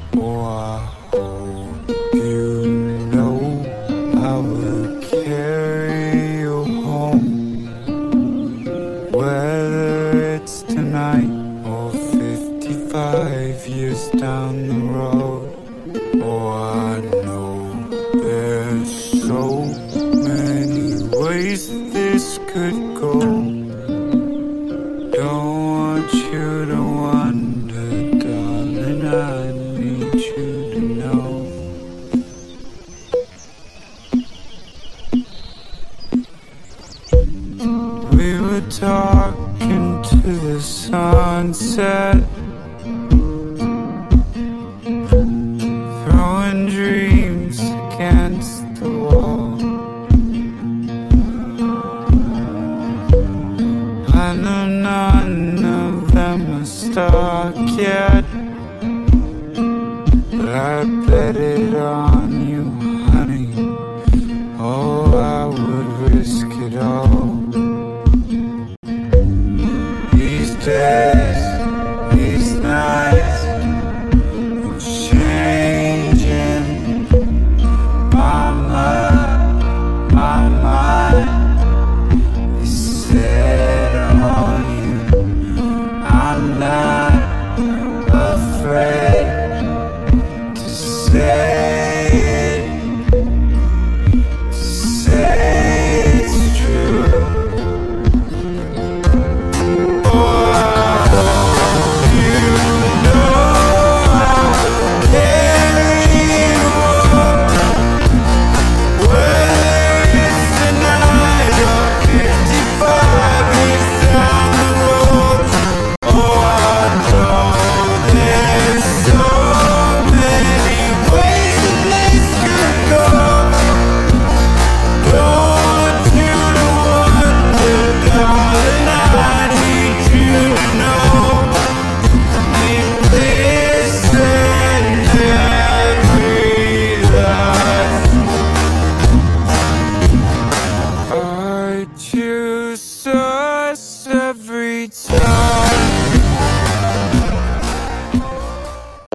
Oh, I hope you know I will carry you home, whether it's tonight or 55 years down the road. Oh, I know there's so many ways this could go. Don't want you to wonder, darling, I need you to know. We were talking to the sunset, throwing dreams against the wall. I know none of them are stuck yet, but I bet it on you, honey. Oh, I would risk it all. These days, these nights, it's changing my mind is set on you. I'm not